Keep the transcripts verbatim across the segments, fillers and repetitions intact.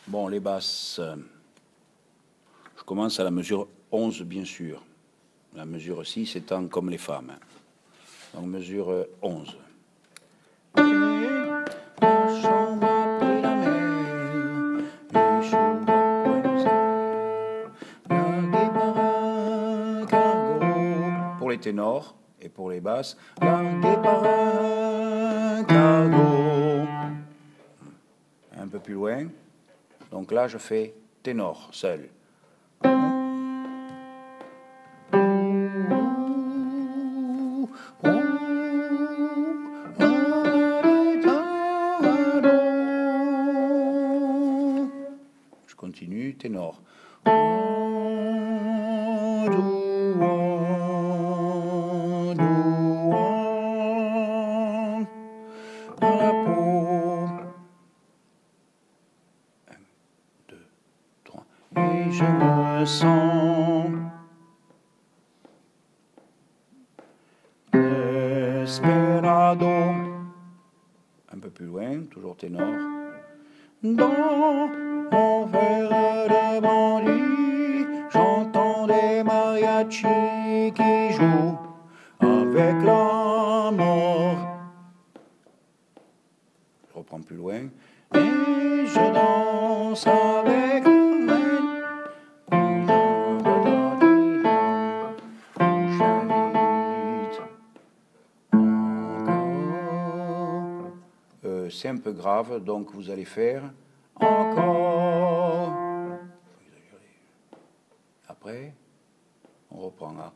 Bon, les basses, euh, je commence à la mesure onze, bien sûr. La mesure six étant comme les femmes. Hein. Donc, mesure euh, onze. Pour les ténors et pour les basses, largué par un cargo. Un peu plus loin. Donc là, je fais ténor, seul. Je continue, ténor. Et je me sens desperado. Un peu plus loin, toujours ténor. Dans mon verre de brandy, j'entends des mariachis qui jouent avec la mort. Je reprends plus loin. Et je danse avec euh, c'est un peu grave, donc vous allez faire encore. Après, on reprend là.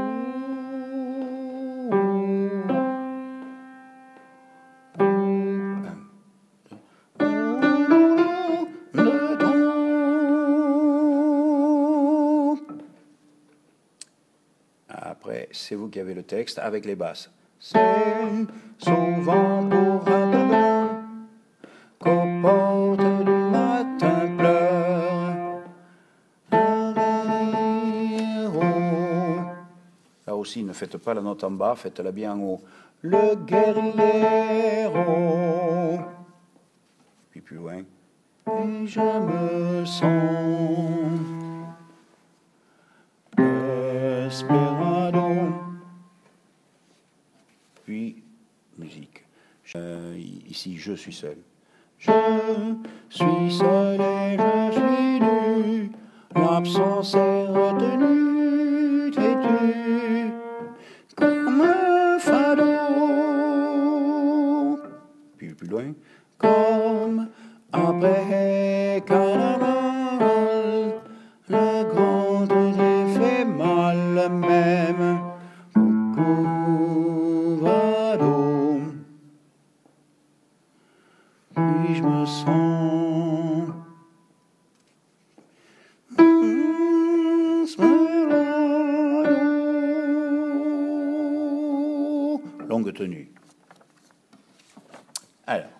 Après, c'est vous qui avez le texte avec les basses. C'est souvent pour un peu blanc qu'aux portes du matin pleure un guerriero. Là aussi, ne faites pas la note en bas, faites-la bien en haut. Le guerriero. Puis plus loin. Et je me sens desperado. Puis, musique. Euh, ici, je suis seul. Je suis seul et je suis nu. L'absence est retenue, têtue, comme un fardeau. Puis plus loin. Comme après carnaval, le grand air fait mal même. Puis je me sens longue tenue. Alors.